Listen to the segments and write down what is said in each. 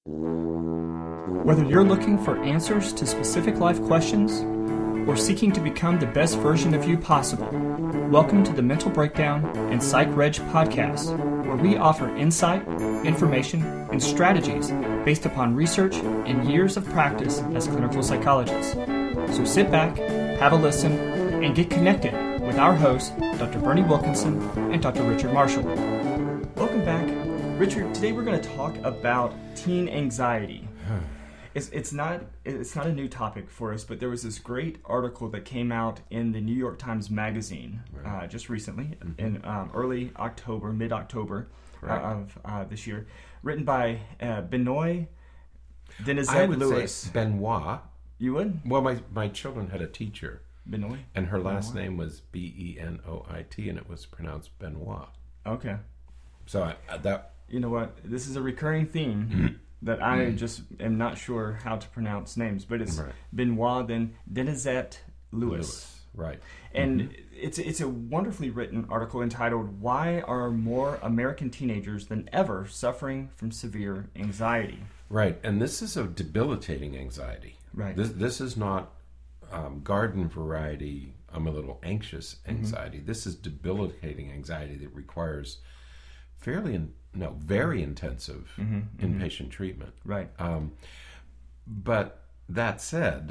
Whether you're looking for answers to specific life questions or seeking to become the best version of you possible, welcome to the Mental Breakdown and Psych Reg podcast, where we offer insight, information, and strategies based upon research and years of practice as clinical psychologists. So sit back, have a listen, and get connected with our hosts, Dr. Bernie Wilkinson and Dr. Richard Marshall. Welcome back. Richard, today we're going to talk about teen anxiety. It's not a new topic for us, but there was this great article that came out in the New York Times Magazine just recently, in early October, mid-October of this year, written by Benoit Denizet-Lewis. Say Benoit. You would? Well, my children had a teacher, Benoit, and her last name was Benoit, and it was pronounced Benoit. Okay. So that. You know what? This is a recurring theme that I just am not sure how to pronounce names, but it's Benoit Denizet-Lewis. Right. And it's a wonderfully written article entitled, "Why Are More American Teenagers Than Ever Suffering from Severe Anxiety?" Right. And this is a debilitating anxiety. Right. This is not garden variety, I'm a little anxious anxiety. This is debilitating anxiety that requires very intensive inpatient treatment. Right. But that said,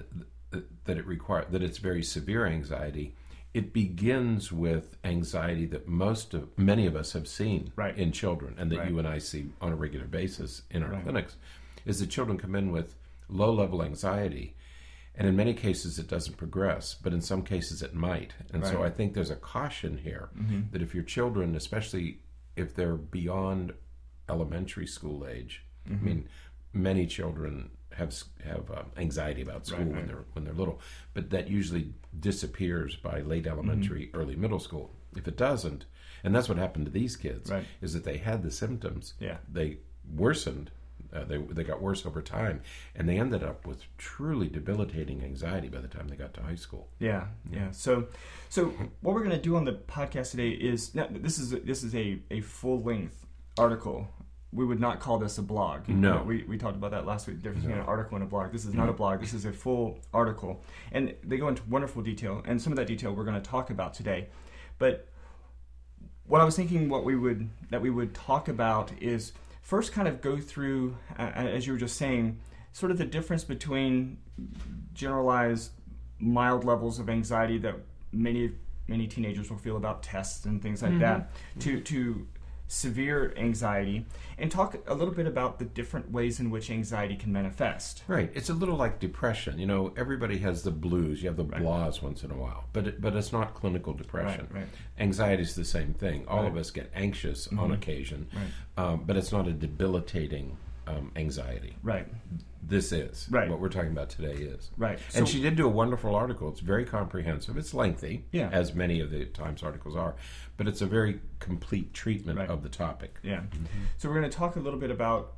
that it's very severe anxiety. It begins with anxiety that many of us have seen in children, and that you and I see on a regular basis in our clinics, is that children come in with low-level anxiety, and in many cases it doesn't progress, but in some cases it might. And so I think there's a caution here that if your children, especially if they're beyond elementary school age, I mean, many children have anxiety about school when they're little, but that usually disappears by late elementary, early middle school. If it doesn't, and that's what happened to these kids, is that they had the symptoms, they worsened, they got worse over time, and they ended up with truly debilitating anxiety by the time they got to high school. Yeah. So what we're going to do on the podcast today is, now, this is a full-length article. We would not call this a blog. No. We talked about that last week, the difference between an article and a blog. This is not a blog. This is a full article. And they go into wonderful detail, and some of that detail we're going to talk about today. But what I was thinking that we would talk about is first kind of go through, as you were just saying, sort of the difference between generalized mild levels of anxiety that many teenagers will feel about tests and things like that, to severe anxiety, and talk a little bit about the different ways in which anxiety can manifest. Right. It's a little like depression. You know, everybody has the blues. You have the blahs once in a while, but it's not clinical depression. Right. Anxiety is the same thing. All of us get anxious on occasion, but it's not a debilitating anxiety. Right. This is. What we're talking about today is. Right. And she did do a wonderful article. It's very comprehensive. It's lengthy, as many of the Times articles are, but it's a very complete treatment of the topic. Yeah. So we're going to talk a little bit about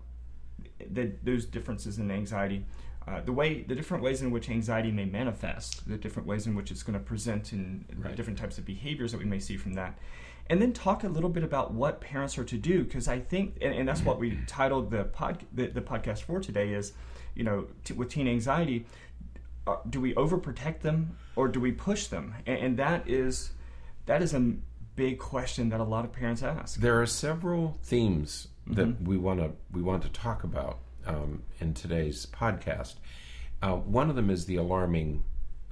those differences in anxiety, the different ways in which anxiety may manifest, the different ways in which it's going to present, and different types of behaviors that we may see from that. And then talk a little bit about what parents are to do, because I think, and that's what we titled the podcast for today is, with teen anxiety, do we overprotect them or do we push them? And that is a big question that a lot of parents ask. There are several themes that we want to talk about in today's podcast. One of them is the alarming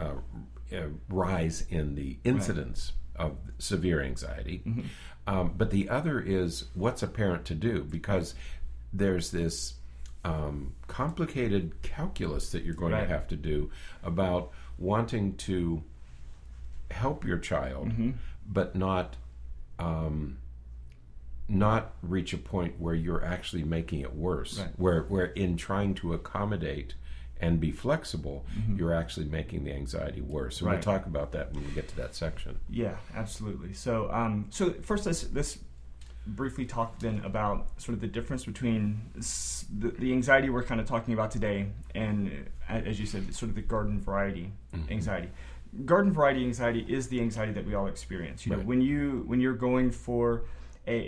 rise in the incidence of severe anxiety. But the other is what's a parent to do, because there's this complicated calculus that you're going to have to do about wanting to help your child, but not reach a point where you're actually making it worse, where in trying to accommodate and be flexible, you're actually making the anxiety worse. So we'll talk about that when we get to that section. Yeah, absolutely. So first let's briefly talk then about sort of the difference between the anxiety we're kind of talking about today and, as you said, sort of the garden variety anxiety. Garden variety anxiety is the anxiety that we all experience. You know, when you're going for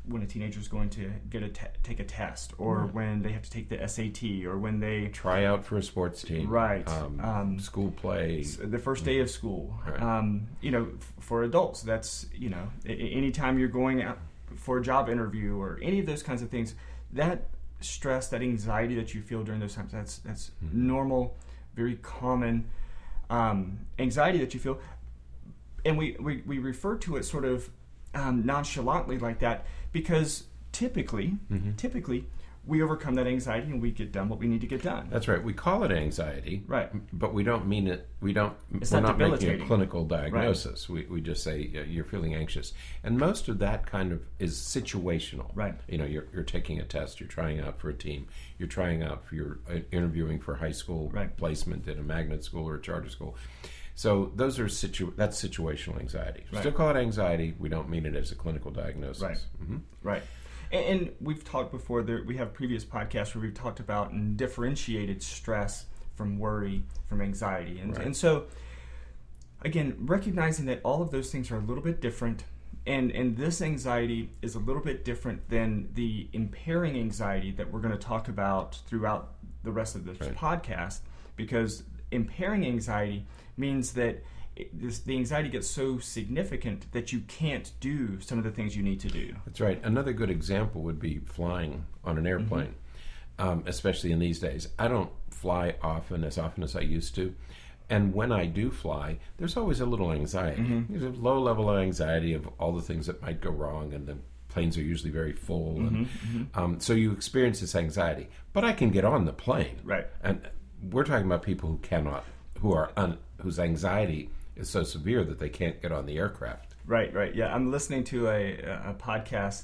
when a teenager is going to take a test, or when they have to take the SAT, or when they try out for a sports team, right? School play, the first day of school. Right. For adults, that's anytime you're going out for a job interview or any of those kinds of things, that stress, that anxiety that you feel during those times, that's normal, very common anxiety that you feel, and we refer to it sort of nonchalantly like that, because typically we overcome that anxiety and we get done what we need to get done. That's right. We call it anxiety, right? But we don't mean it. We're not making a clinical diagnosis. Right. We just say you're feeling anxious, and most of that kind of is situational. Right. You're taking a test. You're trying out for a team. You're trying out for your interviewing for high school placement in a magnet school or a charter school. So those are that's situational anxiety. We still call it anxiety. We don't mean it as a clinical diagnosis. Right. Mm-hmm. Right. And we've talked before, we have previous podcasts where we've talked about and differentiated stress from worry, from anxiety. And so, again, recognizing that all of those things are a little bit different, and this anxiety is a little bit different than the impairing anxiety that we're going to talk about throughout the rest of this podcast, because impairing anxiety means that the anxiety gets so significant that you can't do some of the things you need to do. That's right. Another good example would be flying on an airplane, especially in these days. I don't fly as often as I used to. And when I do fly, there's always a little anxiety. There's a low level of anxiety of all the things that might go wrong, and the planes are usually very full. And so you experience this anxiety. But I can get on the plane. Right. And we're talking about people who cannot, whose anxiety is so severe that they can't get on the aircraft. Right. Yeah, I'm listening to a podcast.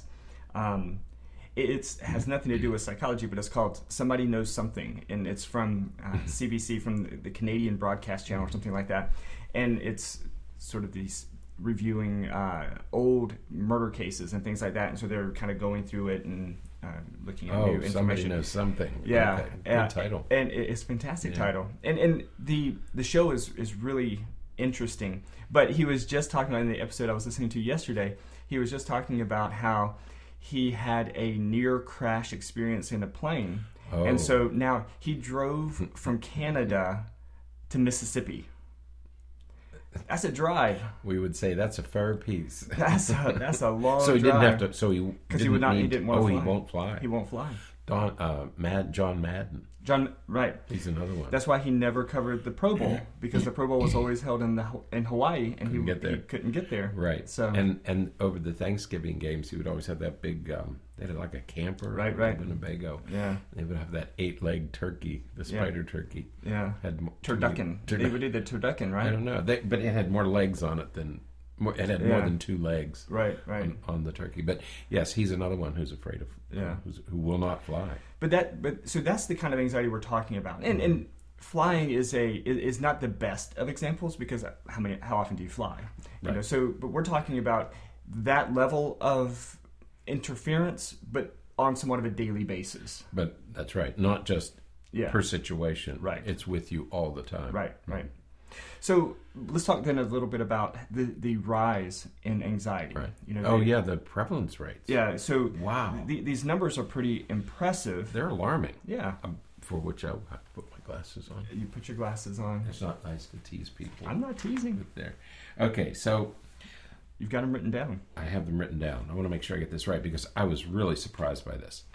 It has nothing to do with psychology, but it's called Somebody Knows Something, and it's from CBC, from the Canadian Broadcast Channel or something like that. And it's sort of these reviewing old murder cases and things like that, and so they're kind of going through it and looking at new information. Somebody Knows Something. Yeah, okay. Good title. And it's a fantastic title. And the show is really interesting. But he was just talking about, in the episode I was listening to yesterday, he was just talking about how he had a near crash experience in a plane. Oh. And so now he drove from Canada to Mississippi. That's a drive. We would say that's a fair piece. That's a long drive. So he didn't have to. So he didn't want to fly. He won't fly. He won't fly. John Madden. Right. He's another one. That's why he never covered the Pro Bowl, because the Pro Bowl was always held in Hawaii, and he couldn't get there. Right. So and over the Thanksgiving games, he would always have that big. They had like a camper. Right. Winnebago. Yeah. They would have that 8-legged turkey, the spider turkey. Yeah. Turducken. They would do the turducken, right? I don't know. But it had more legs on it than. It had more than 2 legs. Right. On the turkey. But yes, he's another one who's afraid of. Who will not fly. So that's the kind of anxiety we're talking about. And flying is not the best of examples, because how often do you fly? Right. But we're talking about that level of interference, but on somewhat of a daily basis. But that's right. Not just per situation. Right. It's with you all the time. Right. So let's talk then a little bit about the rise in anxiety. Right. The prevalence rates. Yeah. So wow, these numbers are pretty impressive. They're alarming. Yeah. For which I'll have to put my glasses on. You put your glasses on. It's not nice to tease people. I'm not teasing. There. Okay, so you've got them written down. I have them written down. I want to make sure I get this right, because I was really surprised by this.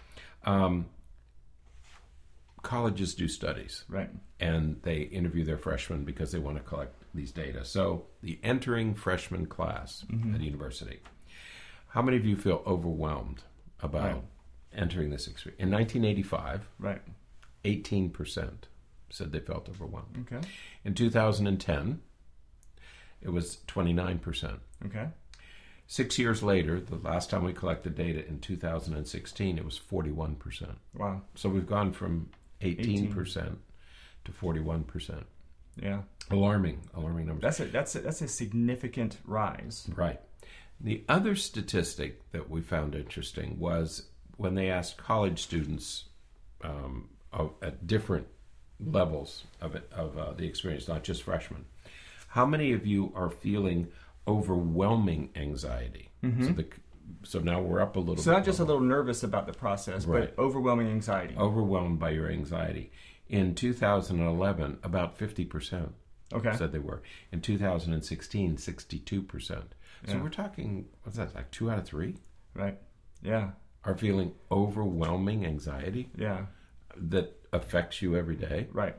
Colleges do studies. Right. And they interview their freshmen because they want to collect these data. So the entering freshman class at a university, how many of you feel overwhelmed about entering this experience? In 1985, 18% said they felt overwhelmed. Okay. In 2010, it was 29%. Okay. 6 years later, the last time we collected data in 2016, it was 41%. Wow. So we've gone from 18% to 41%. Yeah. Alarming numbers. That's a significant rise. Right. The other statistic that we found interesting was when they asked college students at different levels of the experience, not just freshmen, how many of you are feeling overwhelming anxiety? So So now we're up a little bit. So not just a little nervous about the process, right. but overwhelming anxiety. Overwhelmed by your anxiety. In 2011, about 50% said they were. In 2016, 62%. So we're talking, what's that, like 2 out of 3? Right. Yeah. Are feeling overwhelming anxiety. Yeah. That affects you every day. Right.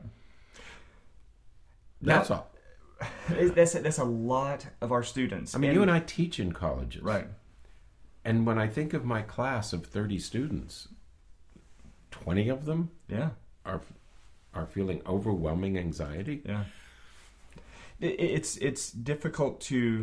That's all. That's a lot of our students. I mean, you and I teach in colleges. Right. And when I think of my class of 30 students, 20 of them are feeling overwhelming anxiety. Yeah. It's difficult to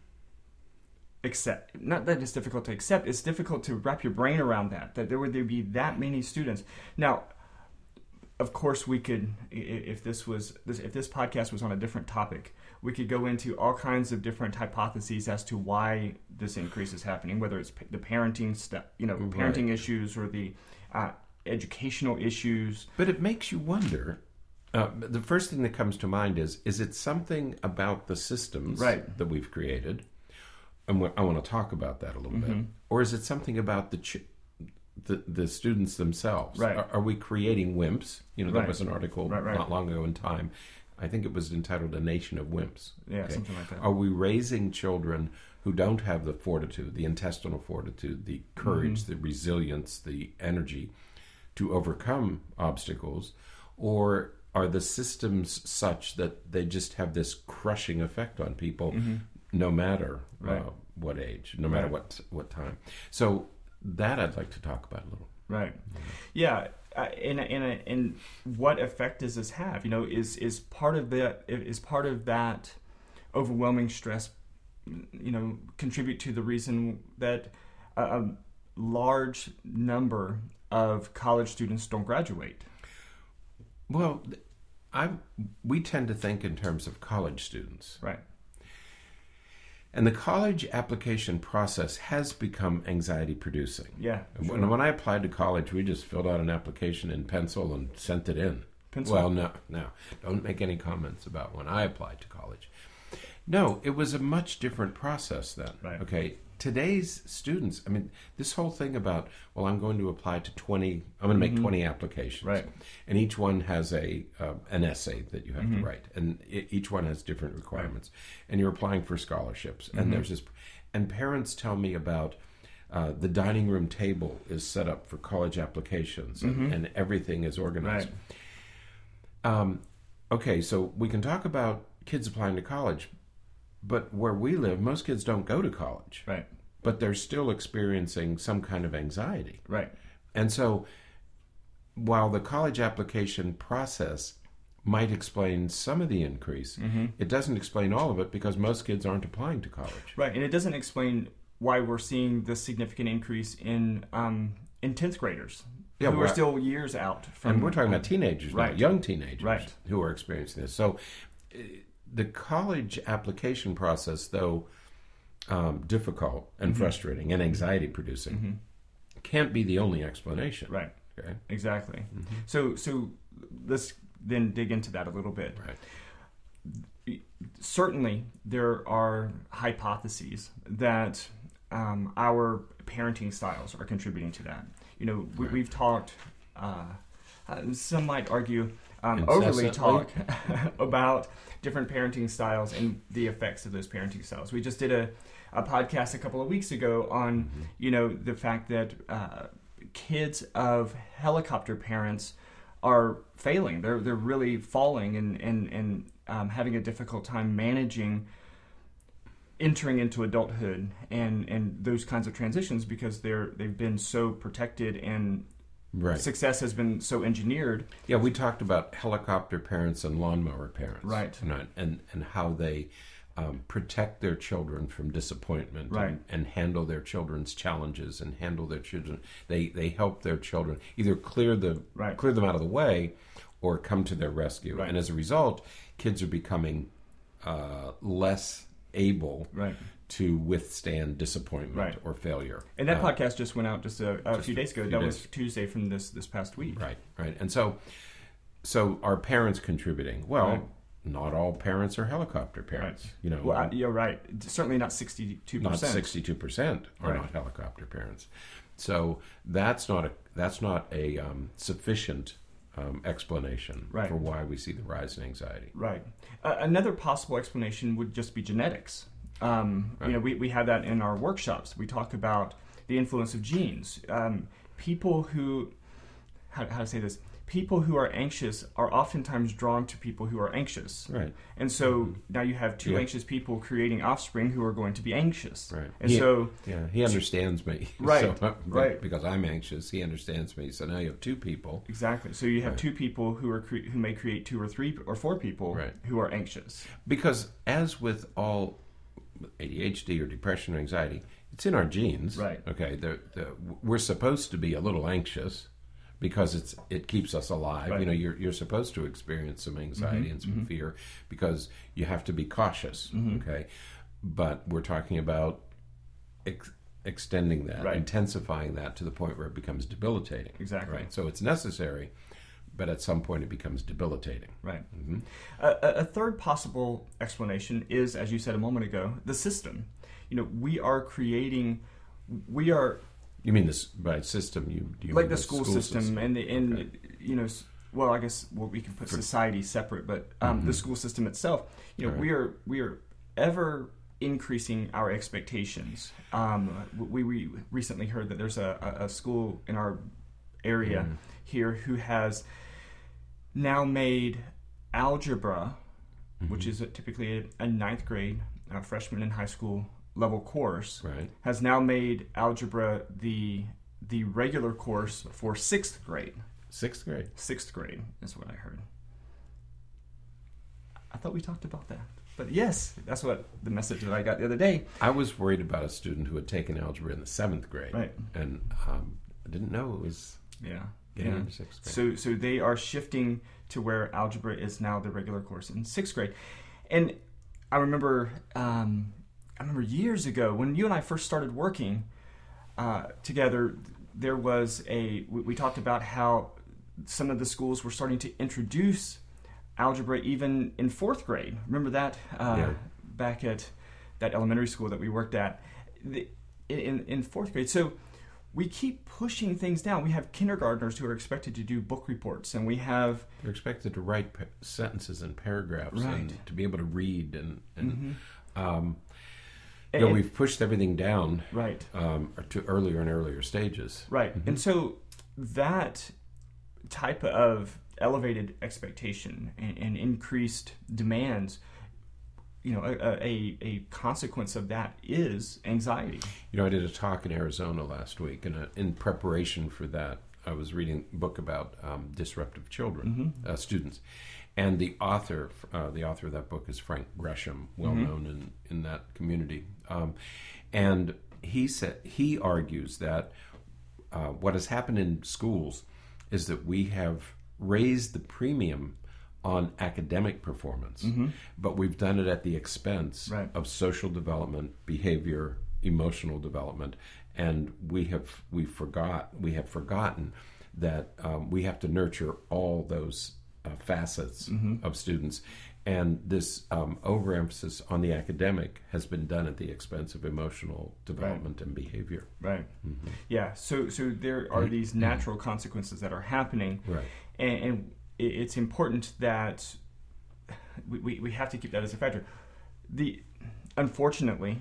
accept. Not that it's difficult to accept, it's difficult to wrap your brain around that there would be that many students. Now, of course, we could, if this podcast was on a different topic, we could go into all kinds of different hypotheses as to why this increase is happening, whether it's the parenting stuff, parenting issues or the educational issues. But it makes you wonder. The first thing that comes to mind is it something about the systems that we've created? And I want to talk about that a little bit. Or is it something about the students themselves? Right. Are we creating wimps? There was an article not long ago in Time. I think it was entitled "A Nation of Wimps." Yeah, something like that. Are we raising children who don't have the fortitude, the intestinal fortitude, the courage, the resilience, the energy to overcome obstacles? Or are the systems such that they just have this crushing effect on people no matter what age, no matter what time? So that I'd like to talk about a little. Right. Yeah. And what effect does this have? Is part of that overwhelming stress, contribute to the reason that a large number of college students don't graduate? Well, we tend to think in terms of college students. Right. And the college application process has become anxiety-producing. Yeah. Sure. When I applied to college, we just filled out an application in pencil and sent it in. Pencil? Well, no. Don't make any comments about when I applied to college. No, it was a much different process then. Right. Okay. Today's students, I mean, this whole thing about, I'm going to apply to 20, I'm going to make 20 applications. Right. And each one has an essay that you have to write. And each one has different requirements. Right. And you're applying for scholarships. And there's this, and parents tell me about the dining room table is set up for college applications and everything is organized. Right. Okay, so we can talk about kids applying to college. But where we live, most kids don't go to college. Right. But they're still experiencing some kind of anxiety. Right. And so while the college application process might explain some of the increase, it doesn't explain all of it because most kids aren't applying to college. Right. And it doesn't explain why we're seeing this significant increase in 10th graders. Yeah, who are still years out from... And we're talking about teenagers, right. Now, young teenagers who are experiencing this. So... the college application process, though difficult and frustrating and anxiety-producing, can't be the only explanation. Right. Okay. Exactly. So let's then dig into that a little bit. Right. Certainly, there are hypotheses that our parenting styles are contributing to that. We've talked. Some might argue overly talk about different parenting styles and the effects of those parenting styles. We just did a podcast a couple of weeks ago on the fact that kids of helicopter parents are failing. They're really falling and having a difficult time managing entering into adulthood and those kinds of transitions because they've been so protected and success has been so engineered. Yeah, we talked about helicopter parents and lawnmower parents. Right. And how they protect their children from disappointment and handle their children's challenges and handle their children. They help their children either clear them out of the way or come to their rescue. Right. And as a result, kids are becoming less able to withstand disappointment or failure. And that podcast just went out just a few days ago. That was Tuesday from this past week. Right. And so are parents contributing? Well, not all parents are helicopter parents. Right. You know, well, you're right. Certainly not 62%. Not 62% are not helicopter parents. So that's not a sufficient explanation for why we see the rise in anxiety. Right. Another possible explanation would just be genetics. You know, we have that in our workshops. We talk about the influence of genes. People who, how to say this? People who are anxious are oftentimes drawn to people who are anxious. Right. And so now you have two anxious people creating offspring who are going to be anxious. Right. And he understands me. Right. So, right. Because I'm anxious, he understands me. So now you have two people. Exactly. So you have two people who may create 2 or 3 or 4 people who are anxious. Because as with all ADHD or depression or anxiety, it's in our genes. Right. Okay. We're supposed to be a little anxious, because it keeps us alive. Right. You know, you're supposed to experience some anxiety and some fear because you have to be cautious. Okay, but we're talking about extending that, intensifying that to the point where it becomes debilitating. Exactly. Right. So it's necessary, but at some point it becomes debilitating. Right. A third possible explanation is, as you said a moment ago, the system. You know, we are. You mean this by system? You like mean the school system and you know, well, I guess we can put society separate, but the school system itself. You know, we are ever increasing our expectations. We recently heard that there's a school in our area here who has now made algebra, which is typically a 9th grade freshman in high school level course, has now made algebra the regular course for 6th grade. 6th grade? 6th grade is what I heard. I thought we talked about that. But yes, that's what the message that I got the other day. I was worried about a student who had taken algebra in the 7th grade. Right. And I didn't know it was getting into 6th grade. So they are shifting to where algebra is now the regular course in 6th grade. And I remember years ago when you and I first started working together, there was we talked about how some of the schools were starting to introduce algebra even in 4th grade. Remember that back at that elementary school that we worked at in 4th grade. So we keep pushing things down. We have kindergartners who are expected to do book reports, and they're expected to write sentences and paragraphs and to be able to read and we've pushed everything down to earlier and earlier stages. Right. And so that type of elevated expectation and increased demands, you know, a consequence of that is anxiety. You know, I did a talk in Arizona last week, and in preparation for that, I was reading a book about disruptive children, students. And the author of that book is Frank Gresham, well known in that community. And he argues that what has happened in schools is that we have raised the premium on academic performance, but we've done it at the expense of social development, behavior, emotional development, and we have forgotten that we have to nurture all those facets of students, and this overemphasis on the academic has been done at the expense of emotional development and behavior. Right. Yeah. So there are these natural consequences that are happening, and it's important that we have to keep that as a factor. Unfortunately,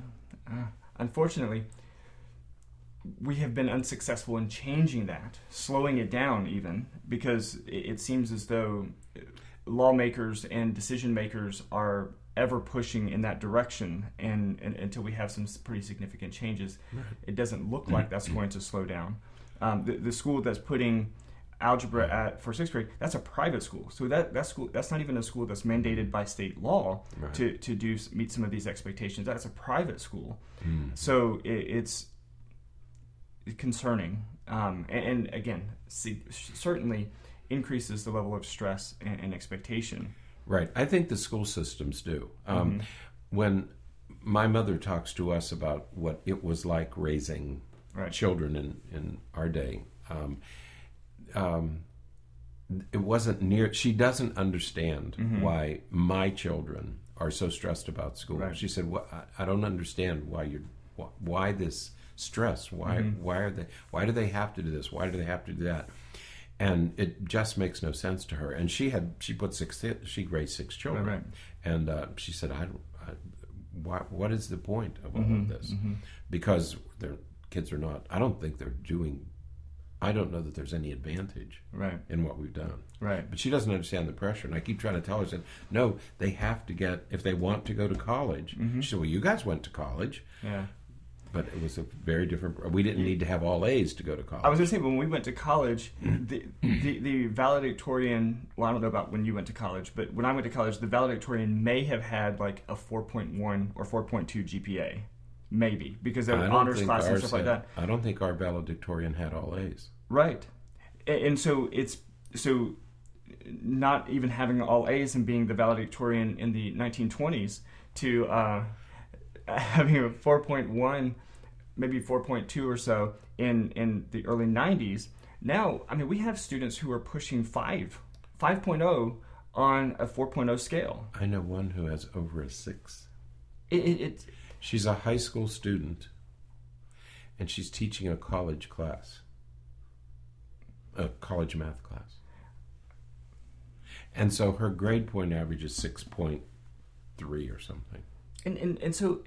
we have been unsuccessful in changing that, slowing it down even, because it seems as though lawmakers and decision makers are ever pushing in that direction, and until we have some pretty significant changes, it doesn't look like that's going to slow down. The school that's putting algebra for 6th grade, that's a private school. So that school, that's not even a school that's mandated by state law to meet some of these expectations. That's a private school. So it's concerning, and again, certainly increases the level of stress and expectation. Right. I think the school systems do. When my mother talks to us about what it was like raising children in our day, it wasn't near. She doesn't understand why my children are so stressed about school. Right. She said, well, I don't understand why this stress. Why do they have to do this? Why do they have to do that? And it just makes no sense to her. And she raised 6 children, right. And she said, what is the point of all of this? Because their kids are not. I don't know that there's any advantage in what we've done. Right. But she doesn't understand the pressure. And I keep trying to tell her, no, they have to get, if they want to go to college. She said, well, you guys went to college. Yeah. But it was a very different, we didn't need to have all A's to go to college. I was going to say, when we went to college, the valedictorian, well, I don't know about when you went to college, but when I went to college, the valedictorian may have had like a 4.1 or 4.2 GPA. Maybe, because there were honors classes and stuff like that. I don't think our valedictorian had all A's. Right. And so not even having all A's and being the valedictorian in the 1920s to having a 4.1, maybe 4.2 or so in the early 90s. Now, I mean, we have students who are pushing 5.0 on a 4.0 scale. I know one who has over a 6. She's a high school student, and she's teaching a college class, a college math class. And so her grade point average is 6.3 or something. And so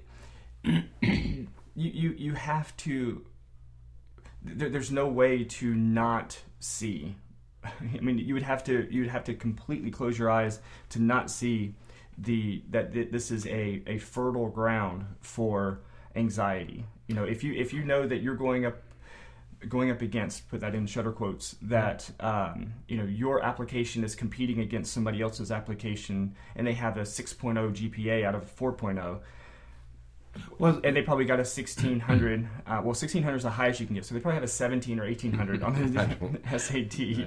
you have to. There's no way to not see. I mean, you would have to completely close your eyes to not see that this is a fertile ground for anxiety. You know, if you know that you're going up against, put that in shutter quotes, that your application is competing against somebody else's application, and they have a 6.0 GPA out of 4.0. Well, and they probably got a 1600. 1600 is the highest you can get, so they probably have a 17 or 1800 on the SAT.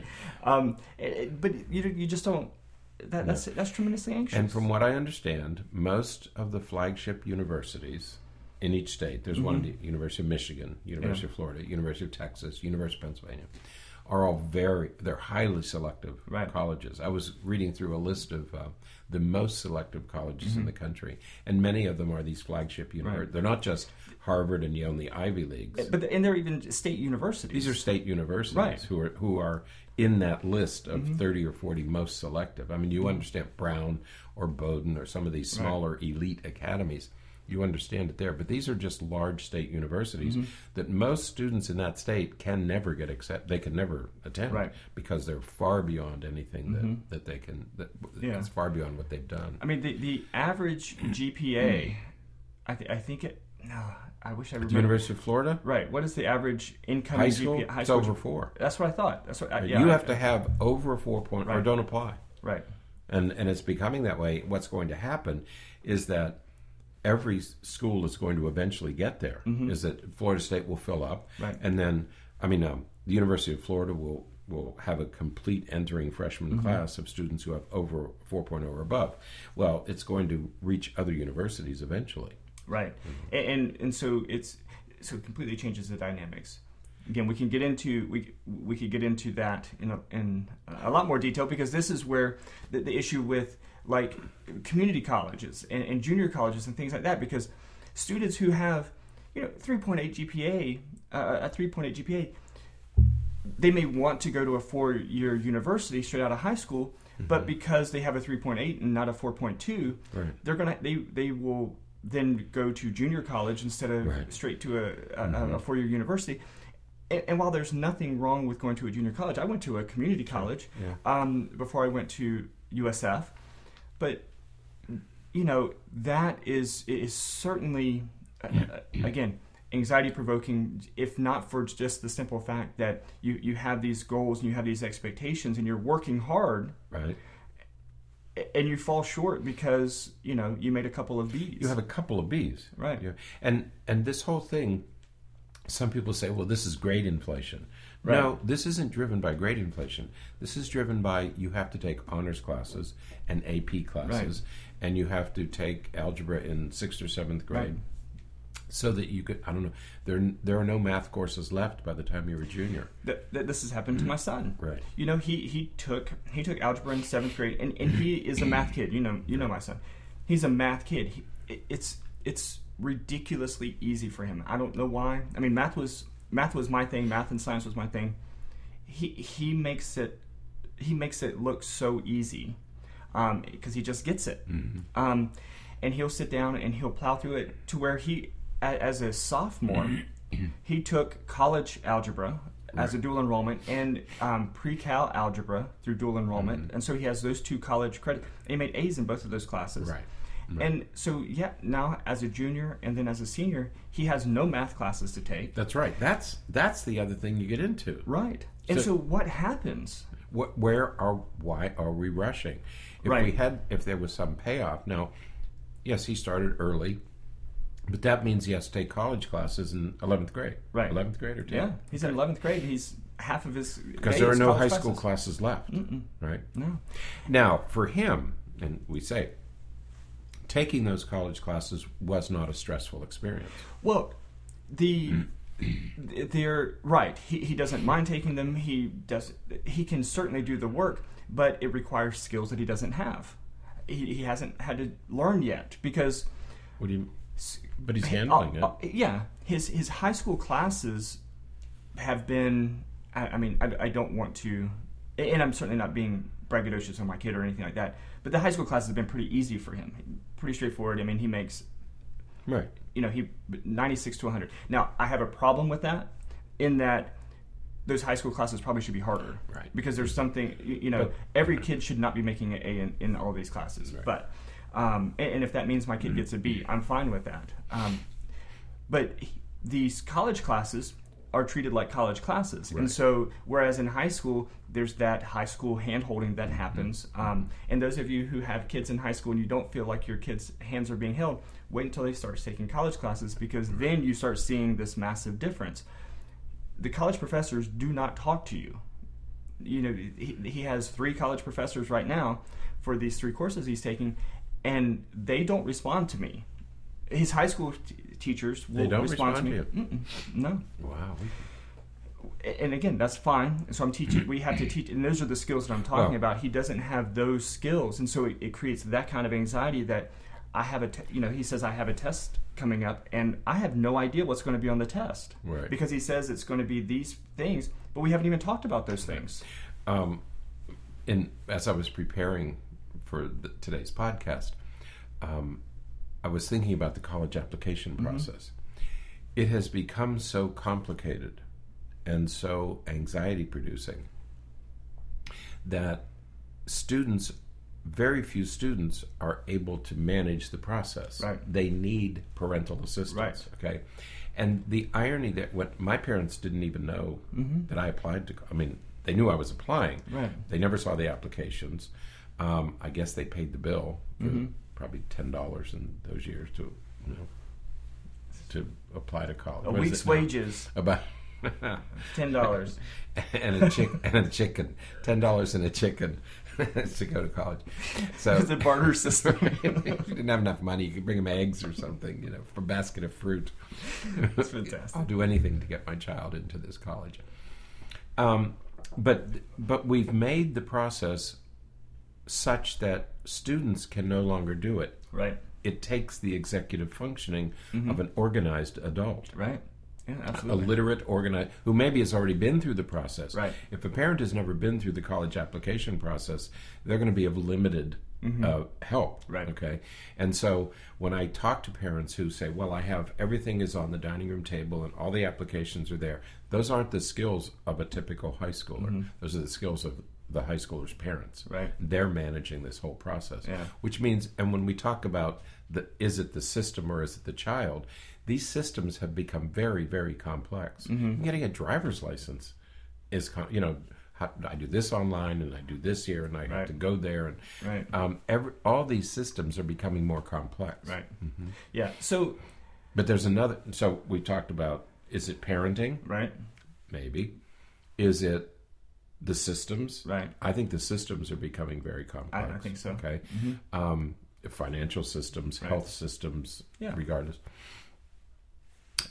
But you just don't. That's tremendously anxious. And from what I understand, most of the flagship universities in each state, there's one, University of Michigan, University of Florida, University of Texas, University of Pennsylvania, are all they're highly selective colleges. I was reading through a list of the most selective colleges in the country, and many of them are these flagship universities. They're not just Harvard and Yale and the Ivy Leagues. And they're even state universities. These are state universities who are in that list of 30 or 40 most selective. I mean, you understand Brown or Bowdoin or some of these smaller elite academies. You understand it there. But these are just large state universities that most students in that state can never get accepted. They can never attend because they're far beyond anything that they can. It's far beyond what they've done. I mean, the average GPA, I think it. No, I wish I remember. At the University of Florida? Right. What is the average incoming GPA? High school? It's over 4. That's what I thought. That's what. You have to have over a 4 point or don't apply. Right. And it's becoming that way. What's going to happen is that every school is going to eventually get there. Is that Florida State will fill up, and then the University of Florida will have a complete entering freshman class of students who have over 4.0 or above. Well, it's going to reach other universities eventually. Right, and so it completely changes the dynamics. Again, we can get into we could get into that in a lot more detail, because this is where the issue with like community colleges and junior colleges and things like that, because students who have 3.8 GPA, a 3.8 GPA, they may want to go to a 4-year university straight out of high school, but because they have a 3.8 and not a 4.2, they will then go to junior college instead of straight to a 4-year university. And while there's nothing wrong with going to a junior college, I went to a community college before I went to USF. But, that is certainly, again, anxiety-provoking, if not for just the simple fact that you have these goals and you have these expectations and you're working hard. Right. And you fall short because, you made a couple of B's. You have a couple of B's. Right. Yeah. And this whole thing, some people say, well, this is grade inflation. Right. No, this isn't driven by grade inflation. This is driven by you have to take honors classes and AP classes, and you have to take algebra in 6th or 7th grade. So that you could, I don't know, there are no math courses left by the time you're a junior. This has happened to my son. Right. You know, he took algebra in 7th grade, and he is a math kid. You know my son. He's a math kid. It's ridiculously easy for him. I don't know why. I mean, math was my thing. Math and science was my thing. He makes it look so easy because he just gets it. Mm-hmm. And he'll sit down and he'll plow through it to where he, as a sophomore, he took college algebra as a dual enrollment and pre-cal algebra through dual enrollment. Mm-hmm. And so he has those 2 college credits. And he made A's in both of those classes. Right. And so, now as a junior and then as a senior, he has no math classes to take. That's right. That's the other thing you get into. Right. And so what happens? Why are we rushing? If there was some payoff. Now, yes, he started early, but that means he has to take college classes in 11th grade. Right. 11th grade or 10th? Yeah, he's in 11th grade. He's half of his because there are no high school classes left. Mm-mm. Right? No. Now, for him, and we say, taking those college classes was not a stressful experience. Well, they're right. He doesn't mind taking them. He can certainly do the work, but it requires skills that he doesn't have. He hasn't had to learn yet because. What do you? But he's handling it. Yeah, his high school classes have been. I mean, I don't want to, and I'm certainly not being braggadocious on my kid or anything like that. But the high school classes have been pretty easy for him, pretty straightforward. I mean, he makes. Right. He 96 to 100. Now, I have a problem with that, in that those high school classes probably should be harder. Right. Because there's something, every kid should not be making an A in all these classes. Right. But, and if that means my kid gets a B, I'm fine with that. But these college classes are treated like college classes. Right. And so, whereas in high school, there's that high school hand-holding that happens. And those of you who have kids in high school and you don't feel like your kids' hands are being held, wait until they start taking college classes, because then you start seeing this massive difference. The college professors do not talk to you. He has 3 college professors right now for these 3 courses he's taking, and they don't respond to me. His high school teachers will respond to me. No. Wow. And again, that's fine. So I'm teaching. We have to teach, and those are the skills that I'm talking about. He doesn't have those skills, and so it creates that kind of anxiety that I have he says I have a test coming up, and I have no idea what's going to be on the test. Right. Because he says it's going to be these things, but we haven't even talked about those things. And as I was preparing for today's podcast, I was thinking about the college application process. It has become so complicated and so anxiety-producing that very few students are able to manage the process. Right. They need parental assistance. Right. Okay, and the irony that my parents didn't even know that I applied to. I mean, they knew I was applying. Right. They never saw the applications. I guess they paid the bill for probably $10 in those years to apply to college. A week's wages. About $10 and a chicken. $10 and a chicken to go to college. So it's a barter system. If you didn't have enough money, you could bring them eggs or something, for a basket of fruit. That's fantastic. I'll do anything to get my child into this college. But we've made the process such that students can no longer do it. Right. It takes the executive functioning of an organized adult. Right. Yeah, absolutely. A literate, organized, who maybe has already been through the process. Right. If a parent has never been through the college application process, they're going to be of limited help. Right. Okay. And so when I talk to parents who say, well, everything is on the dining room table and all the applications are there, those aren't the skills of a typical high schooler. Those are the skills of the high schooler's parents. Right. They're managing this whole process. Yeah. Which means, and when we talk about is it the system or is it the child, these systems have become very, very complex. Getting a driver's license is, I do this online and I do this here and I have to go there. And all these systems are becoming more complex. Right. Yeah. So, but there's another. So we talked about, is it parenting? Right. Maybe. Is it the systems? Right. I think the systems are becoming very complex. I think so. Okay. Financial systems, health systems, regardless.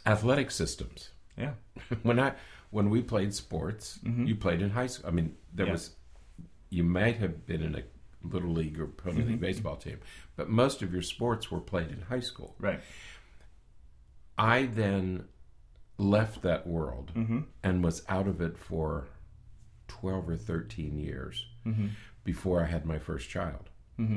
Athletic systems. Yeah. When we played sports, you played in high school. I mean, you might have been in a little league or pony league baseball team, but most of your sports were played in high school. Right. I then left that world and was out of it for 12 or 13 years before I had my first child.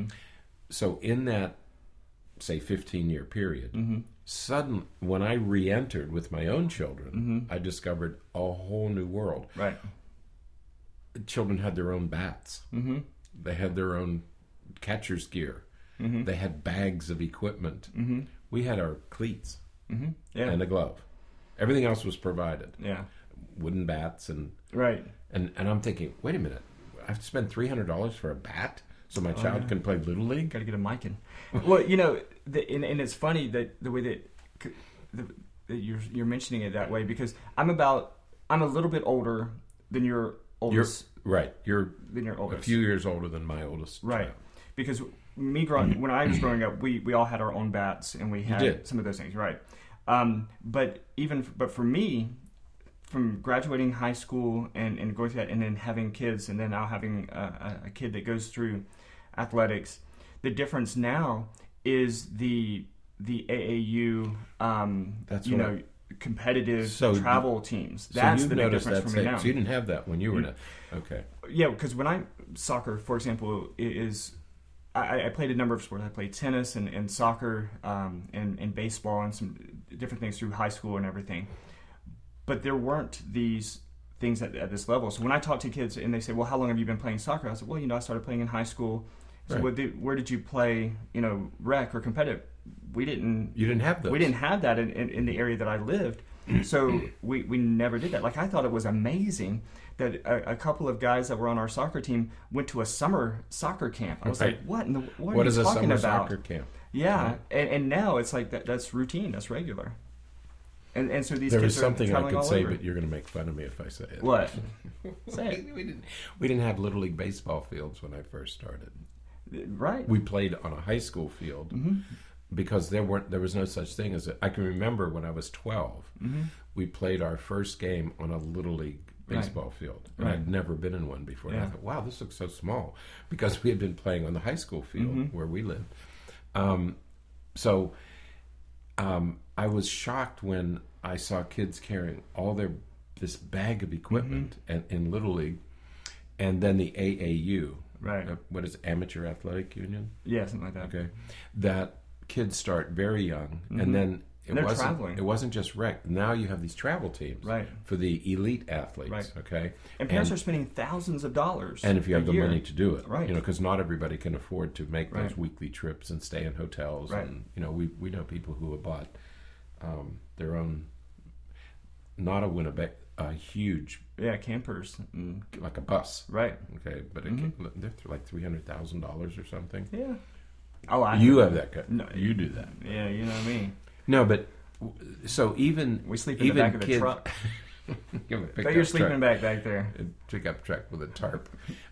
So in that, say, 15-year period, suddenly, when I re-entered with my own children, I discovered a whole new world. Right. Children had their own bats. They had their own catcher's gear. They had bags of equipment. We had our cleats and a glove. Everything else was provided. Yeah. Wooden bats and right. And I'm thinking, wait a minute, I have to spend $300 for a bat so my child can play Little League? Got to get a mic in. Well, you know, and it's funny that the way that you're mentioning it that way, because I'm a little bit older than your oldest. You're than your oldest. A few years older than my oldest right. child. Because when I was growing up, we all had our own bats and we had some of those things, right? But for me, from graduating high school and going through that, and then having kids, and then now having a kid that goes through athletics, the difference now is the AAU, competitive travel teams. That's the big difference for me now. So you didn't have that when you were in okay. Yeah, because when soccer, for example, I played a number of sports. I played tennis and soccer and baseball and some different things through high school and everything. But there weren't these things at this level. So when I talk to kids and they say, well, how long have you been playing soccer? I said, well, I started playing in high school. So where did you play, rec or competitive? You didn't have those. We didn't have that in the area that I lived. So we never did that. Like, I thought it was amazing that a couple of guys that were on our soccer team went to a summer soccer camp. I was like, what are you talking about? What is a summer soccer camp? Yeah, and now it's like that's routine, that's regular. And so these there kids was something I could say, over. But you're going to make fun of me if I say it. What? Say it. We didn't have Little League baseball fields when I first started. Right. We played on a high school field because there was no such thing as it. I can remember when I was 12, we played our first game on a Little League baseball field, and I'd never been in one before. And I thought, wow, this looks so small, because we had been playing on the high school field where we lived. I was shocked when I saw kids carrying this bag of equipment in Little League, and then the AAU. Right. What is it, Amateur Athletic Union? Yeah, something like that. Okay. That kids start very young, and then it wasn't just rec. Now you have these travel teams for the elite athletes. Okay. And parents are spending thousands of dollars. And if you have the money to do it, right? Because not everybody can afford to make those weekly trips and stay in hotels. Right. And we know people who have bought their own, not a Winnebago, a huge campers, like a bus, right? Okay, but they're like $300,000 or something. Yeah. Oh, you have that. No, you do that. Yeah, you know me. No, but so even we sleep in the back of the truck. But you're sleeping back there. A pickup truck with a tarp.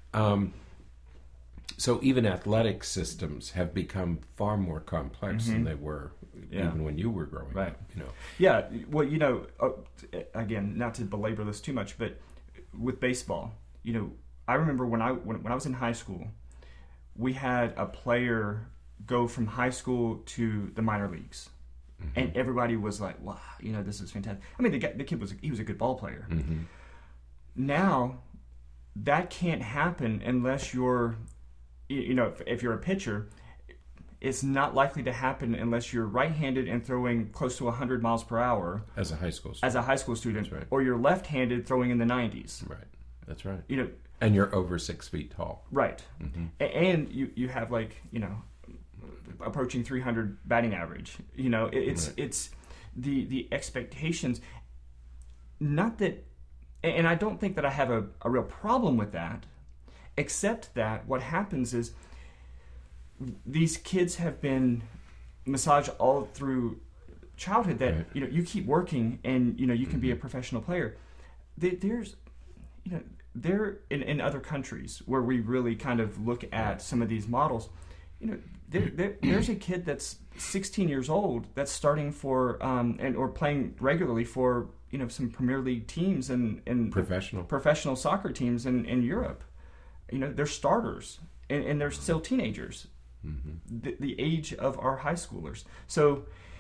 So even athletic systems have become far more complex than they were even when you were growing up. Yeah. Well, again, not to belabor this too much, but with baseball, I remember when I was in high school, we had a player go from high school to the minor leagues. And everybody was like, wow, this is fantastic. I mean, the kid was a good ball player. Now, that can't happen unless you're, if you're a pitcher, it's not likely to happen unless you're right-handed and throwing close to 100 miles per hour. As a high school student. Right. Or you're left-handed throwing in the 90s. Right. That's right. And you're over 6 feet tall. Right. And you have approaching 300 batting average. It's the expectations. Not that, and I don't think that I have a real problem with that, except that what happens is these kids have been massaged all through childhood that you keep working and you can be a professional player. There's there in other countries where we really kind of look at some of these models. there's a kid that's 16 years old that's starting for or playing regularly for some Premier League teams and professional soccer teams in Europe. They're starters and they're still teenagers, the age of our high schoolers. So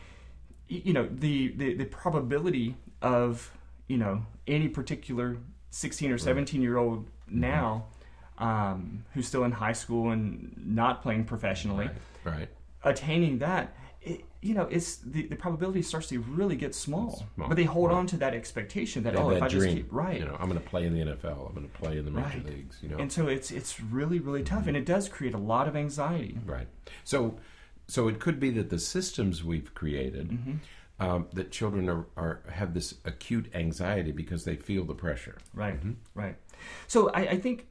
the probability of any particular 16 or 17 year old now who's still in high school and not playing professionally, right. attaining that, it's the probability starts to really get small. But they hold on to that expectation that if I just keep I'm going to play in the NFL, I'm going to play in the major leagues. And so it's really, really tough, and it does create a lot of anxiety. Right. So it could be that the systems we've created, that children have this acute anxiety because they feel the pressure. Right. Right. So I think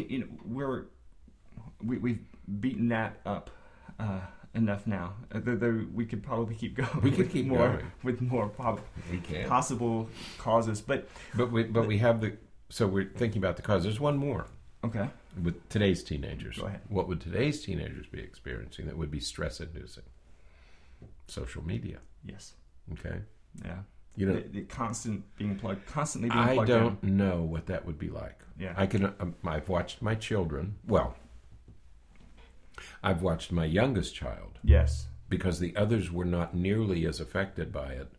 we've beaten that up enough now. Though we could probably keep going. We could keep going with more possible causes, but we have so we're thinking about the cause. There's one more. Okay. With today's teenagers, go ahead. What would today's teenagers be experiencing that would be stress-inducing? Social media. Yes. Okay. Yeah. The constant being plugged, constantly being plugged in. I don't know what that would be like. Yeah. I've watched my children. Well, I've watched my youngest child. Yes. Because the others were not nearly as affected by it.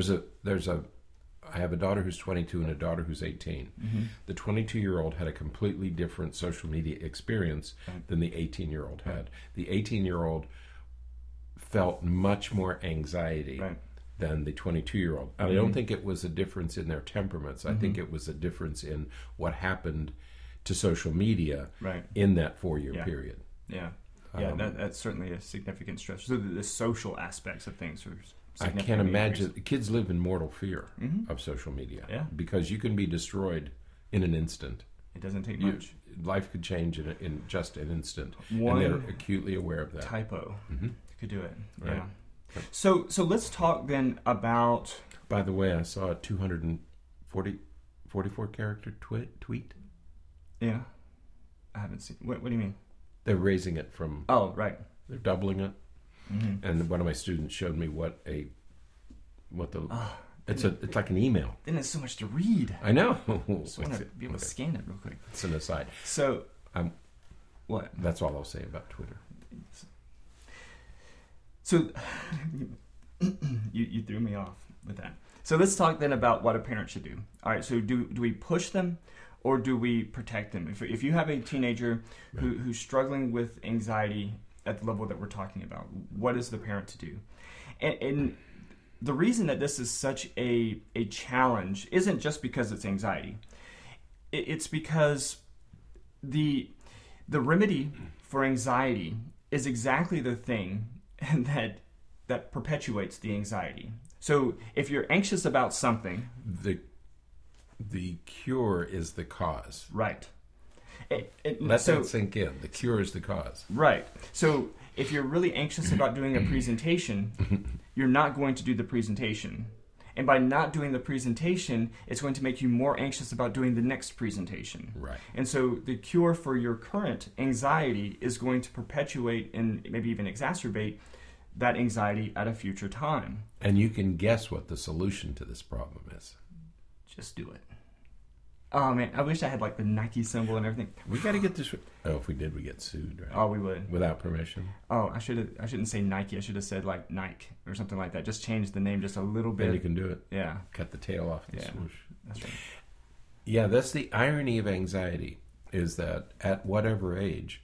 I have a daughter who's 22 and a daughter who's 18. The 22-year-old had a completely different social media experience than the 18-year-old had. The 18-year-old felt much more anxiety than the 22-year-old. And I don't think it was a difference in their temperaments. I think it was a difference in what happened to social media in that 4-year period. Yeah. Yeah, that's certainly a significant stress. So the social aspects of things are I can't imagine. Kids live in mortal fear of social media because you can be destroyed in an instant. It doesn't take much. Life could change in just an instant. One and they're acutely aware of that. Typo could do it. Right. Yeah. So let's talk then about... By the way, I saw a 244 character tweet. Yeah. I haven't seen... What do you mean? They're raising it from... Oh, right. They're doubling it. And one of my students showed me it's like an email. Then it's so much to read. I know. Just want to be able to scan it real quick. It's an aside. So, what? That's all I'll say about Twitter. So, you threw me off with that. So let's talk then about what a parent should do. All right. So do we push them, or do we protect them? If you have a teenager who's struggling with anxiety at the level that we're talking about, what is the parent to do? And the reason that this is such a challenge isn't just because it's anxiety. It's because the remedy for anxiety is exactly the thing that perpetuates the anxiety. So if you're anxious about something, the cure is the cause. Right. Let that sink in. The cure is the cause. Right. So if you're really anxious about doing a presentation, you're not going to do the presentation. And by not doing the presentation, it's going to make you more anxious about doing the next presentation. Right. And so the cure for your current anxiety is going to perpetuate and maybe even exacerbate that anxiety at a future time. And you can guess what the solution to this problem is. Just do it. Oh man, I wish I had like the Nike symbol and everything. We got to get this. Oh, if we did, we get sued, right? Oh, we would without permission. Oh, I shouldn't say Nike. I should have said like Nike or something like that. Just change the name just a little bit. And you can do it. Yeah. Cut the tail off the swoosh. That's right. Yeah, that's the irony of anxiety. Is that at whatever age,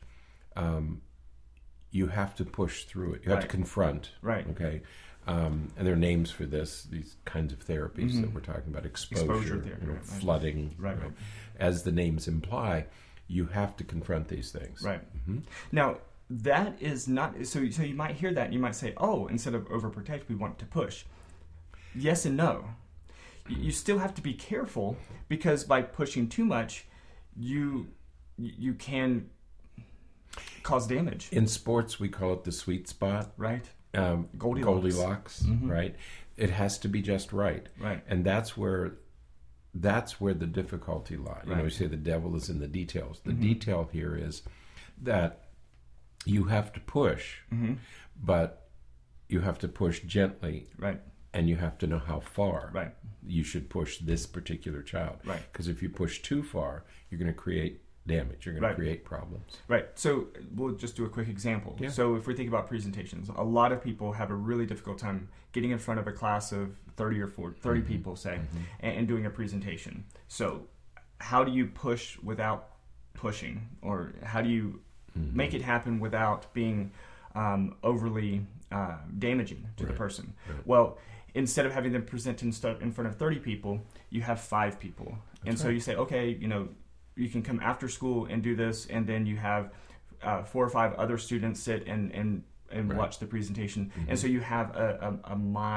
you have to push through it. You have to confront. Right. Okay. And there are names for these kinds of therapies that we're talking about. Exposure therapy, flooding. Right. As the names imply, you have to confront these things. Right. Now, that is not... So you might hear that and you might say, oh, instead of overprotect, we want to push. Yes and no. You still have to be careful because by pushing too much, you can cause damage. In sports, we call it the sweet spot. Right. Goldilocks, right? It has to be just right. And that's where the difficulty lies. You know, we say the devil is in the details. The detail here is that you have to push, but you have to push gently. Right. And you have to know how far right. you should push this particular child. Right. Because if you push too far, you're going to create damage. You're going to create problems. Right. So we'll just do a quick example. Yeah. So if we think about presentations, a lot of people have a really difficult time getting in front of a class of 30 or 30 people, say, and doing a presentation. So how do you push without pushing? Or how do you make it happen without being overly damaging to the person? Right. Well, instead of having them present in front of 30 people, you have 5 people. So you say, okay, you can come after school and do this, and then you have 4 or 5 other students sit and watch the presentation. And so you have a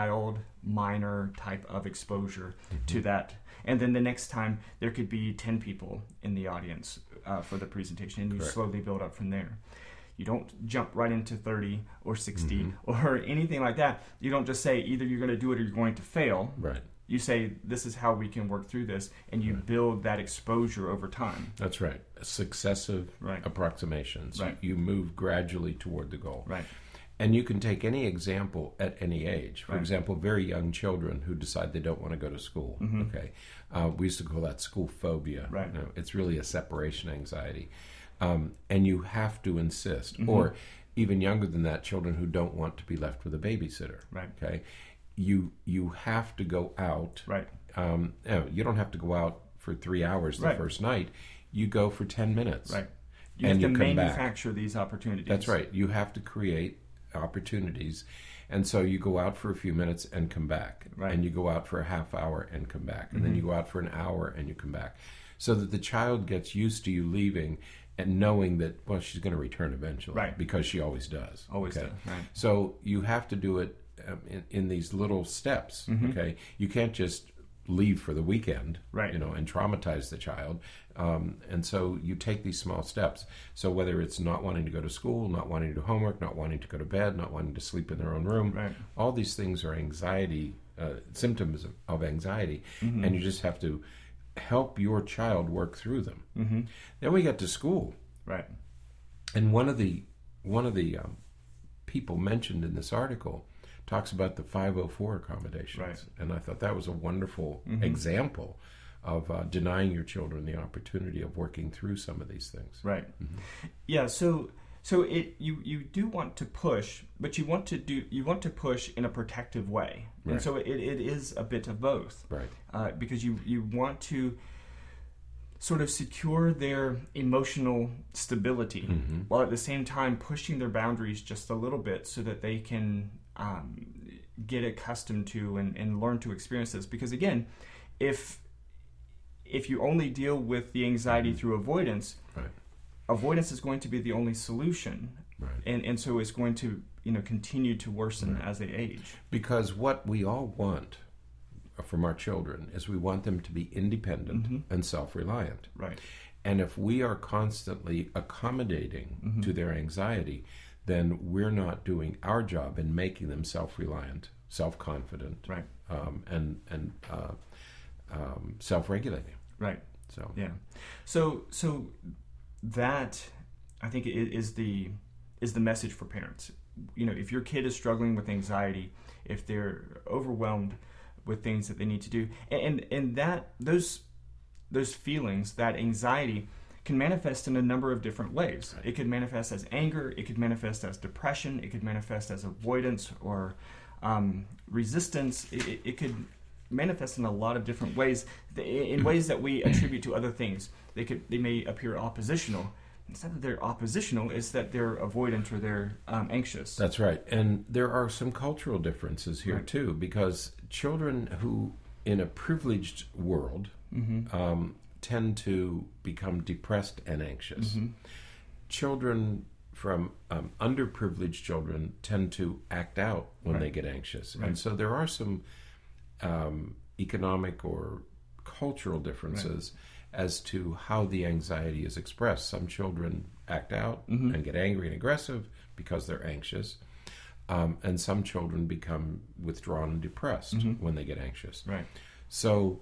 minor type of exposure to that. And then the next time, there could be 10 people in the audience for the presentation, and you slowly build up from there. You don't jump right into 30 or 60 or anything like that. You don't just say either you're going to do it or you're going to fail. Right. You say, this is how we can work through this, and you build that exposure over time. That's right. Successive approximations. Right. You move gradually toward the goal. Right. And you can take any example at any age. For example, very young children who decide they don't want to go to school. Okay, we used to call that school phobia. Right. It's really a separation anxiety. And you have to insist. Or even younger than that, children who don't want to be left with a babysitter. Right. Okay, you have to go out. Right. You don't have to go out for 3 hours the first night. You go for 10 minutes. Right. You have to manufacture these opportunities. That's right. You have to create opportunities. And so you go out for a few minutes and come back. Right. And you go out for a half hour and come back. And then you go out for an hour and you come back. So that the child gets used to you leaving and knowing that, well, she's going to return eventually. Right. Because she always does. Always does. Right. So you have to do it in these little steps. Okay. You can't just leave for the weekend, right. And traumatize the child. And so you take these small steps. So whether it's not wanting to go to school, not wanting to do homework, not wanting to go to bed, not wanting to sleep in their own room, right. all these things are anxiety, symptoms of anxiety. And you just have to help your child work through them. Then we get to school. Right. And one of the people mentioned in this article talks about the 504 accommodations. Right. And I thought that was a wonderful example of denying your children the opportunity of working through some of these things. Right. Yeah, so you do want to push, but you want to push in a protective way. Right. And so it is a bit of both. Right. Because you want to sort of secure their emotional stability while at the same time pushing their boundaries just a little bit so that they can get accustomed to and learn to experience this. Because again, if you only deal with the anxiety through avoidance, right. avoidance is going to be the only solution. Right. And so it's going to continue to worsen as they age. Because what we all want from our children is we want them to be independent and self-reliant. Right. And if we are constantly accommodating to their anxiety, then we're not doing our job in making them self-reliant, self-confident, right. And self-regulating. Right. So yeah. So that, I think, is the message for parents. If your kid is struggling with anxiety, if they're overwhelmed with things that they need to do, and that those feelings, that anxiety, can manifest in a number of different ways. Right. It could manifest as anger, it could manifest as depression, it could manifest as avoidance or resistance. It could manifest in a lot of different ways, in ways that we attribute to other things. They may appear oppositional. It's not that they're oppositional, it's that they're avoidant or they're anxious. That's right. And there are some cultural differences here, right. too, because children who, in a privileged world, tend to become depressed and anxious. Children from underprivileged children tend to act out when they get anxious. Right. And so there are some economic or cultural differences as to how the anxiety is expressed. Some children act out and get angry and aggressive because they're anxious. And some children become withdrawn and depressed when they get anxious. Right. So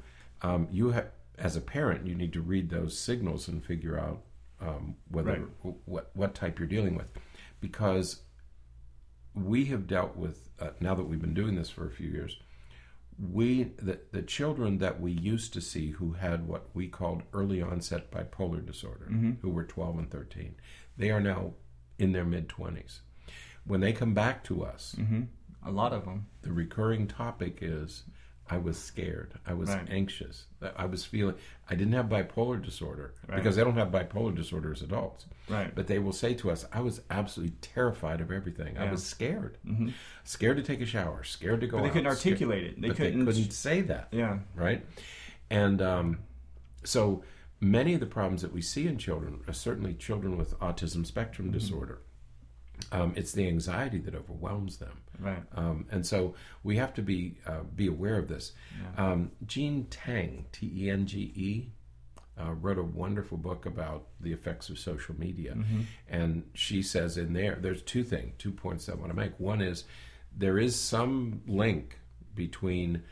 as a parent, you need to read those signals and figure out whether what type you're dealing with. because we have dealt with, now that we've been doing this for a few years, the children that we used to see who had what we called early onset bipolar disorder, who were 12 and 13, they are now in their mid-20s. When they come back to us, a lot of them, the recurring topic is, I was scared, I was anxious, I was feeling, I didn't have bipolar disorder, because they don't have bipolar disorder as adults. Right. But they will say to us, I was absolutely terrified of everything. I was scared. Scared to take a shower, scared to go out. But they couldn't articulate it. They couldn't say that. Yeah. Right? And so many of the problems that we see in children are certainly children with autism spectrum disorder. It's the anxiety that overwhelms them. Right. And so we have to be aware of this. Yeah. Jean Tenge, Tenge, wrote a wonderful book about the effects of social media. And she says in there's two points I want to make. One is there is some link between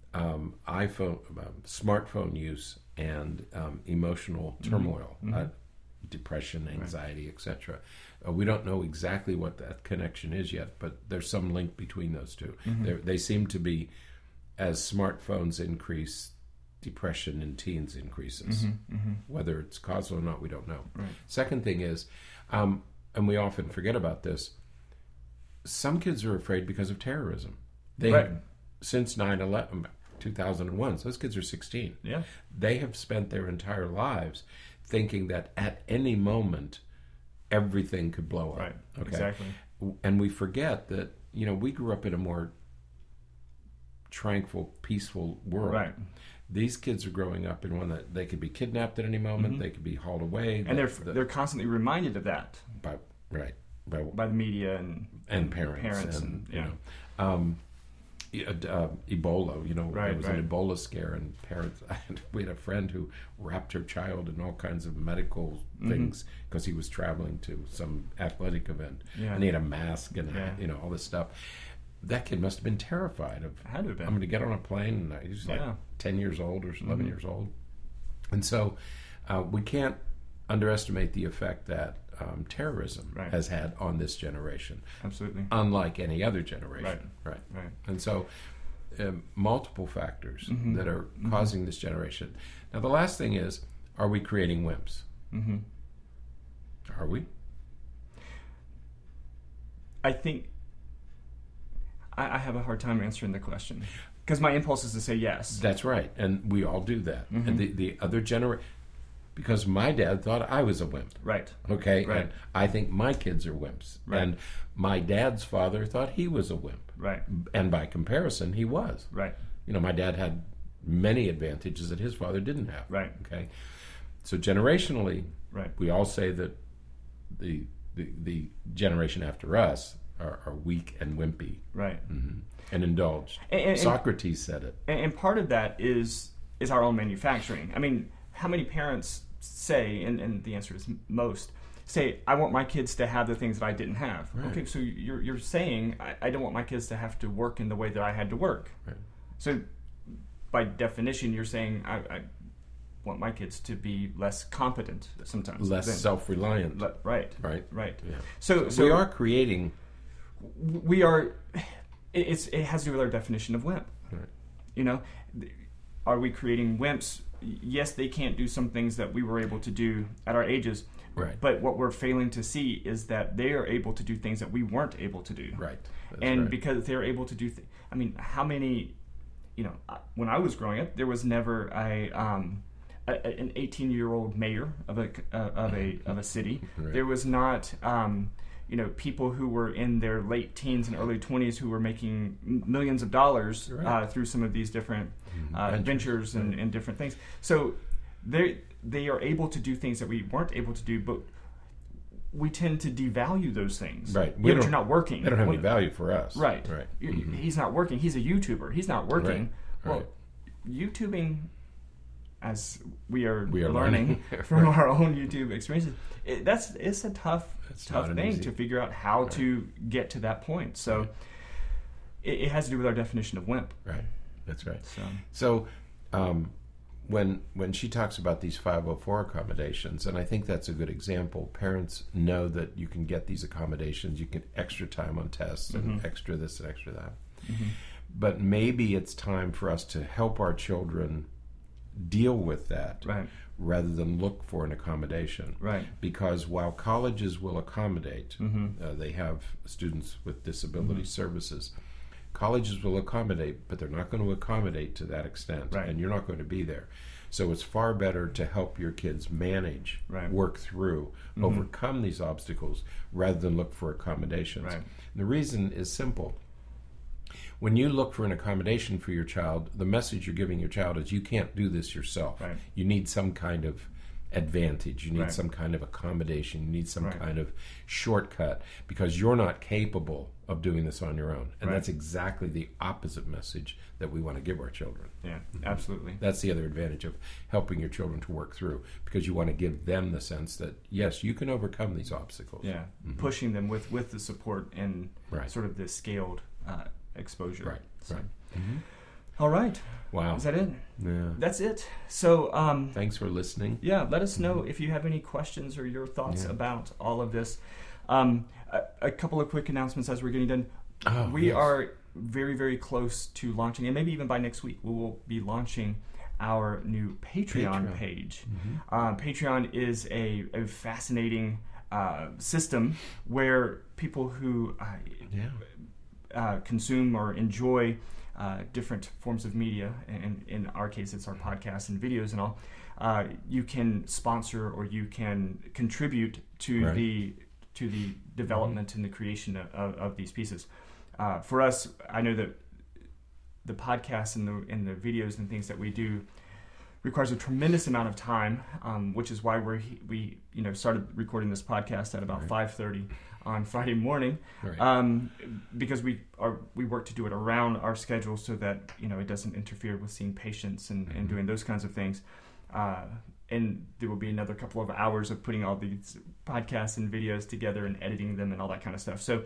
smartphone use and emotional turmoil, depression, anxiety, etc. We don't know exactly what that connection is yet, but there's some link between those two. They seem to be, as smartphones increase, depression in teens increases. Whether it's causal or not, we don't know. Right. Second thing is, and we often forget about this, some kids are afraid because of terrorism. They have, since 9/11, 2001, so those kids are 16. Yeah. They have spent their entire lives thinking that at any moment everything could blow up. Right. Okay. Exactly. And we forget that, we grew up in a more tranquil, peaceful world. Right. These kids are growing up in one that they could be kidnapped at any moment, they could be hauled away. And they're constantly reminded of that. By the media and parents. And yeah. Ebola, there was an Ebola scare, and parents. We had a friend who wrapped her child in all kinds of medical things because he was traveling to some athletic event, and he had a mask and all this stuff. That kid must have been terrified of. Had to have been. I'm going to get on a plane, and he's like 10 years old or 11 years old, and so we can't underestimate the effect that terrorism has had on this generation. Absolutely. Unlike any other generation. Right. And so multiple factors that are causing this generation. Now, the last thing is, are we creating wimps? Are we? I think I have a hard time answering the question because my impulse is to say yes. That's right. And we all do that. And the other generation... Because my dad thought I was a wimp. Right. Okay? Right. And I think my kids are wimps. Right. And my dad's father thought he was a wimp. Right. And by comparison, he was. Right. My dad had many advantages that his father didn't have. Right. Okay? So generationally, we all say that the generation after us are weak and wimpy. Right. And indulged. And Socrates said it. And part of that is our own manufacturing. I mean, how many parents say, and the answer is most, say, I want my kids to have the things that I didn't have. Right. Okay, so you're saying, I don't want my kids to have to work in the way that I had to work. Right. So by definition, you're saying, I want my kids to be less competent sometimes. Less self-reliant. Right. Yeah. So we are creating... We are... It has to do with our definition of wimp. Right. Are we creating wimps? Yes, they can't do some things that we were able to do at our ages. Right. But what we're failing to see is that they are able to do things that we weren't able to do. Right. Because they're able to do how many, when I was growing up, there was never an 18-year-old mayor of a city. Right. There was not people who were in their late teens and early 20s who were making millions of dollars through some of these different ventures and different things. So they are able to do things that we weren't able to do, but we tend to devalue those things. Right. You're not working. They don't have any value for us. Right. He's not working. He's a YouTuber. He's not working. Right. Well, YouTubing, as we are learning from our own YouTube experiences, it's a tough thing to figure out how to get to that point. So it has to do with our definition of wimp. Right. That's right. So when she talks about these 504 accommodations, and I think that's a good example, parents know that you can get these accommodations, you get extra time on tests and extra this and extra that. But maybe it's time for us to help our children deal with that rather than look for an accommodation. Because while colleges will accommodate, they have students with disability services. Colleges will accommodate, but they're not going to accommodate to that extent, and you're not going to be there. So it's far better to help your kids manage, work through, overcome these obstacles, rather than look for accommodations. And the reason is simple. When you look for an accommodation for your child, the message you're giving your child is you can't do this yourself. You need some kind of advantage. You need some kind of accommodation. You need some kind of shortcut because you're not capable of doing this on your own. And that's exactly the opposite message that we want to give our children. Yeah, absolutely. That's the other advantage of helping your children to work through, because you want to give them the sense that, yes, you can overcome these obstacles. Yeah, pushing them with the support and sort of the scaled exposure. All right. Wow. Is that it? Yeah. That's it. So thanks for listening. Yeah, let us know if you have any questions or your thoughts about all of this. A couple of quick announcements as we're getting done. We are very, very close to launching, and maybe even by next week, we will be launching our new Patreon page. Patreon is a fascinating system where people who consume or enjoy different forms of media, and in our case it's our podcasts and videos and all, you can sponsor or you can contribute to the development and the creation of these pieces. For us, I know that the podcasts and the videos and things that we do requires a tremendous amount of time, which is why we started recording this podcast at about 5:30 on Friday morning, because we work to do it around our schedule so that it doesn't interfere with seeing patients and doing those kinds of things. And there will be another couple of hours of putting all these podcasts and videos together and editing them and all that kind of stuff. So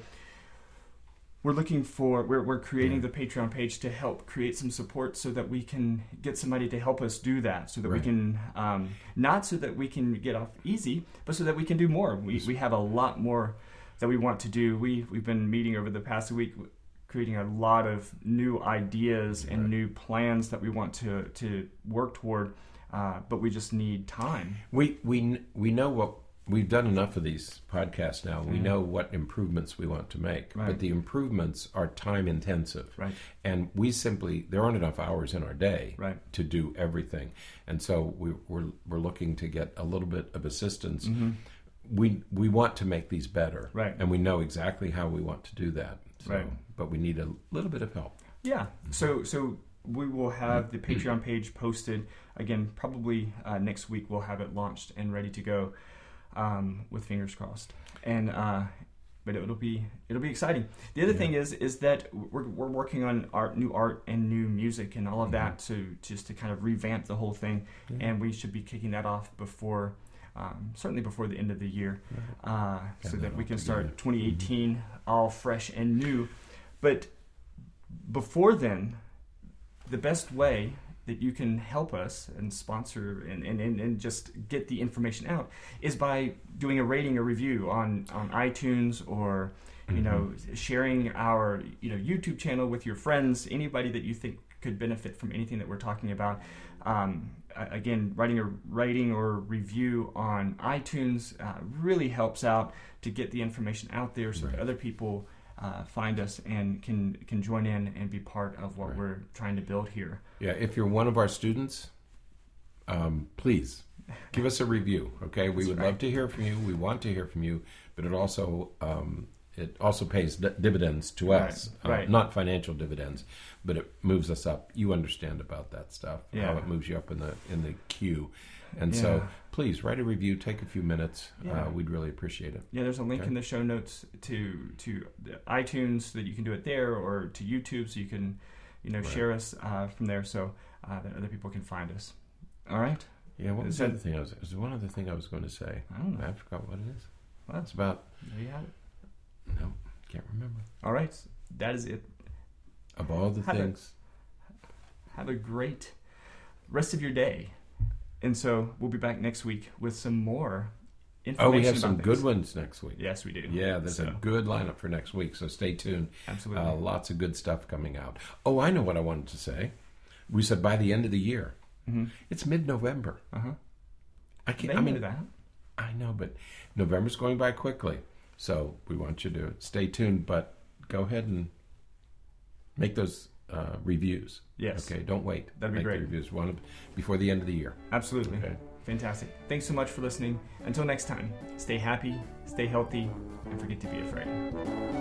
we're creating the Patreon page to help create some support so that we can get somebody to help us do that, so that we can, not so that we can get off easy, but so that we can do more. We have a lot more that we want to do. We've been meeting over the past week, creating a lot of new ideas and new plans that we want to work toward, but we just need time. We know what we've done enough of these podcasts now. We know what improvements we want to make, but the improvements are time intensive, and there aren't enough hours in our day to do everything, and so we're looking to get a little bit of assistance. We want to make these better, and we know exactly how we want to do that. But we need a little bit of help. Yeah. So we will have the Patreon page posted again. Probably next week we'll have it launched and ready to go, with fingers crossed. And but it'll be exciting. The other thing is that we're working on new art and new music and all of that to kind of revamp the whole thing, and we should be kicking that off before. Certainly before the end of the year, so that we can start 2018 all fresh and new. But before then, the best way that you can help us and sponsor and just get the information out is by doing a rating or review on iTunes, or sharing our YouTube channel with your friends, anybody that you think could benefit from anything that we're talking about. Again, writing a rating or review on iTunes really helps out to get the information out there, so that other people find us and can join in and be part of what we're trying to build here. Yeah, if you're one of our students, please give us a review. Okay, we would love to hear from you. We want to hear from you, but it also pays dividends to us, not financial dividends, but it moves us up. You understand about that stuff, how it moves you up in the queue. And so please write a review, take a few minutes. We'd really appreciate it. Yeah, there's a link in the show notes to the iTunes so that you can do it there, or to YouTube so you can share us from there, so that other people can find us. All right? Yeah, what was the other thing? There's one other thing I was going to say. I don't know. I forgot what it is. Well, it's about... There you have it. No, can't remember. All right, that is it. Of all the things. Have a great rest of your day. And so we'll be back next week with some more information. We have some good ones next week. Yes, we do. Yeah, there's a good lineup for next week, so stay tuned. Absolutely. Lots of good stuff coming out. Oh, I know what I wanted to say. We said by the end of the year. Mm-hmm. It's mid-November. Uh-huh. I mean that. I know, but November's going by quickly. So we want you to stay tuned, but go ahead and make those reviews. Yes. Okay, don't wait. That'd be great. Make the reviews before the end of the year. Absolutely. Okay. Fantastic. Thanks so much for listening. Until next time, stay happy, stay healthy, and forget to be afraid.